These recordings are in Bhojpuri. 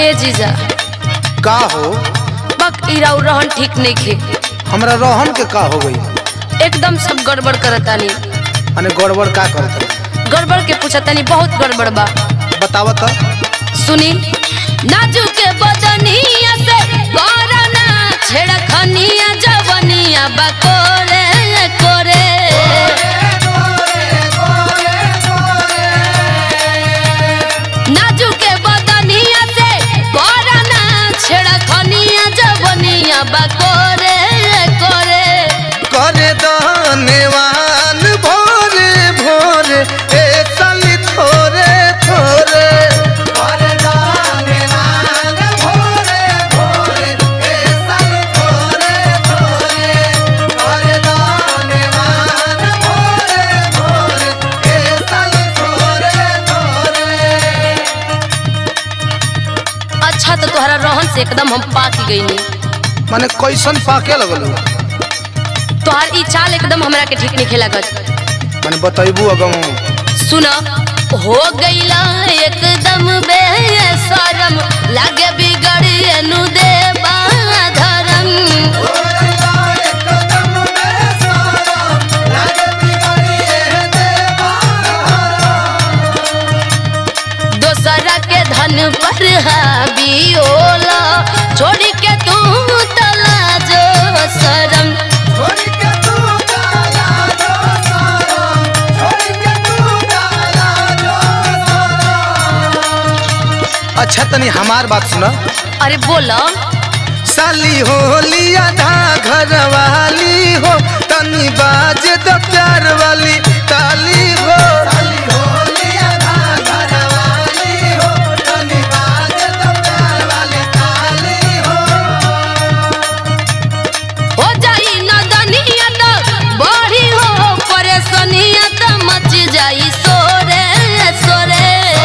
ए जीजा का हो? बक इराउ रहन ठीक नहीं खे। हमरा रहन के का हो गई? एकदम सब गड़बड़ करतानी। अने गड़बड़ का करता? गड़बड़ के पूछतानी, बहुत गड़बड़ बा। बतावत। सुनी, नाजुक के बदनिया से करना छेड़खनिया जवनिया बकोरे कोरे। नाजुक के बदनिया से करना छेड़खनिया जवनिया बकोरे कोरे। करे दानेवान भोरे भोरे ए साली थोरे थोरे। करे दानेवान भोरे भोरे ए साली थोरे थोरे। करे दानेवान भोरे भोरे ए साली थोरे थोरे। अच्छा तो तोहरा रहन से एकदम हम पाक गईनी। माने कैसन पाके लगल? तोहार ई चाल एकदम हमरा के ठीक नहीं लागत। माने बताइबू अगम। सुना, हो गईला एकदम बेशरम, लागे बिगड़िए नु देबा धरम। दोसरा के धन पर हावी होला, छोड़ के तू तला जो शरम। अच्छा तनी हमार बात सुना। अरे बोला। साली हो लिया धा घर वाली हो, तनी बाज द प्यार वाली ताली हो। साली हो लिया धा घर वाली हो, तनी बाज द प्यार वाली ताली हो। हो जाई नदनिया तो बड़ी हो परेशानिया तो मच जाई सोरे सोरे।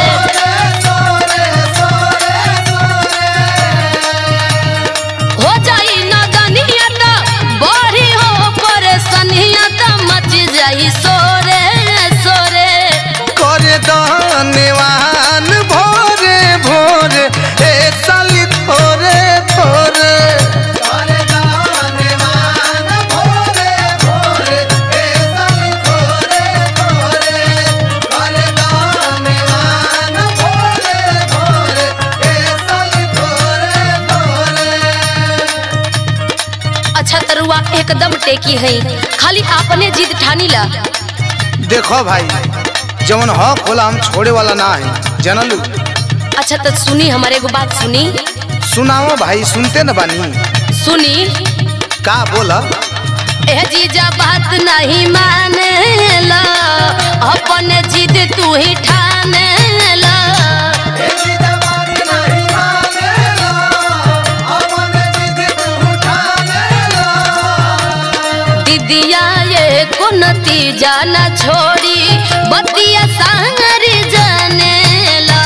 हो जाई नदनिया तो बड़ी हो परेशानिया तो मच जाई सोरे सोरे। करे दानेवान भोरे भोरे ए साली थोरे थोरे। करे दानेवान भोरे भोरे ए साली थोरे थोरे। करे दानेवान भोरे भोरे ए साली थोरे थोरे। अच्छा तरुआ एकदम टेकी है, खाली आपने जिद ठानी ला। देखो भाई, जवन हक होला हम छोड़े वाला ना है, जानलू। अच्छा तो सुनी, हमारे एगो बात सुनी। सुनाओ भाई, सुनते न बानी। सुनी, का बोला? ए जीजा बात नहीं माने ला, अपने जिद तू ही ठाने ला। दीदिया ये को नतीजा ना छोड़ी, बतिया सारी जाने ला।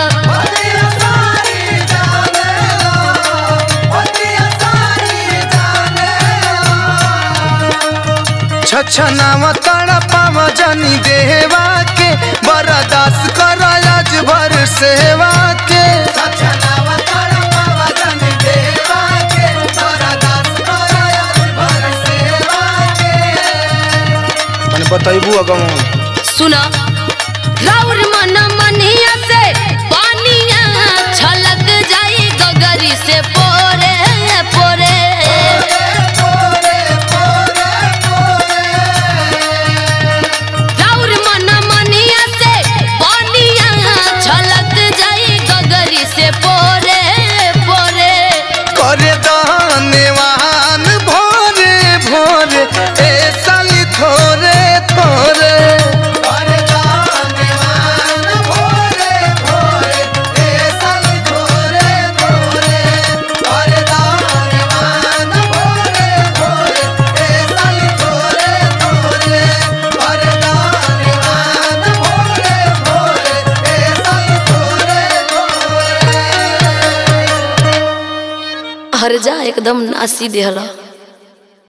छछनावा तड़पावा जानी देवा के, बर्दाश्त कर आज भर सेवा के। छछनावा तड़पावा जानी देवा के, बर्दाश्त कर आज भर सेवा के। माने बताइबू अगम। सुना, राउर मन मनिया से पानिया छलक जाई गगरी से पोरे पोरे। राउर मन मनिया से पानिया छलक जाई गगरी से पोरे पोरे। करे दानेवान भोरे भोरे ए साली थोरे थोरे। करे दानेवान भोरे भोरे ए साली थोरे थोरे। करे दानेवान भोरे भोरे ए साली थोरे थोरे। करे दानेवान भोरे भोरे ए साली थोरे थोरे। हर जा एकदम नासी देहला।